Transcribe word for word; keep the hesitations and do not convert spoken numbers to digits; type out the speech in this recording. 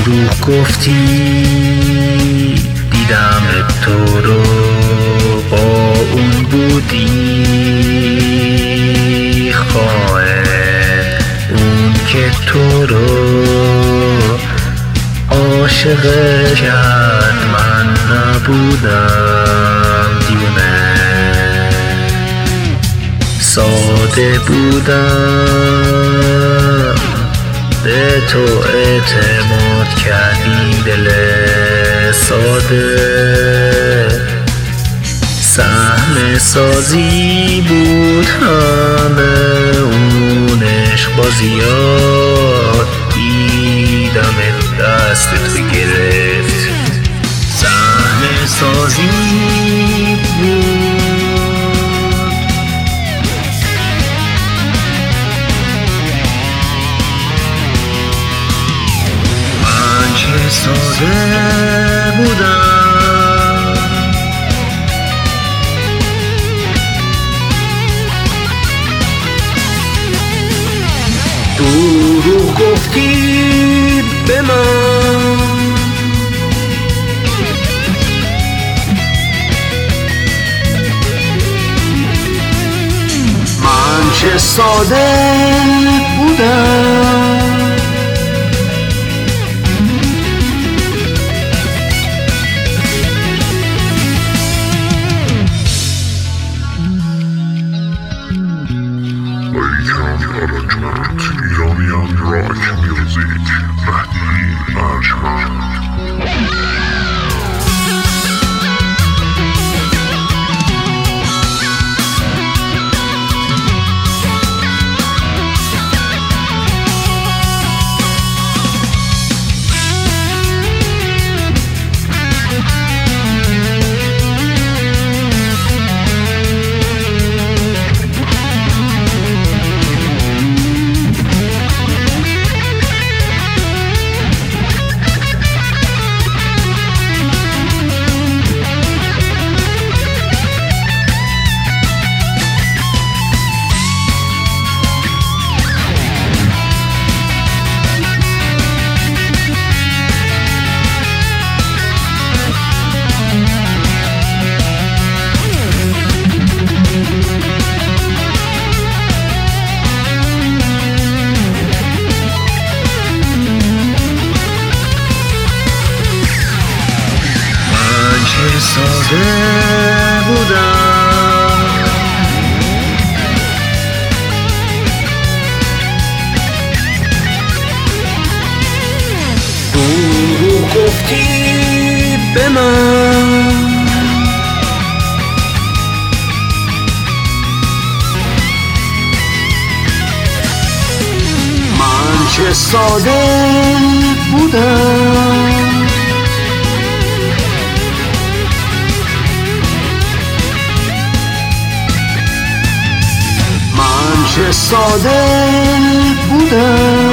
دروغ گفتی دیدم تو رو با اون بودی خائن، اون که تو رو عاشق کرد من نبودم دیونه، ساده بودم به تو اعتماد کردی دل ساده، سهم سازی بود همه اون عشق بازیات، دیدم دستت گرفت سهم سازی بود. من چه ساده بودم، دروغ گفتی به من، من چه ساده بودم، ایرانیان راک میوزیک مهدی ارجمند. چه ساده بودم، دروغ گفتی به من، من چه ساده بودم، چه ساده بودم.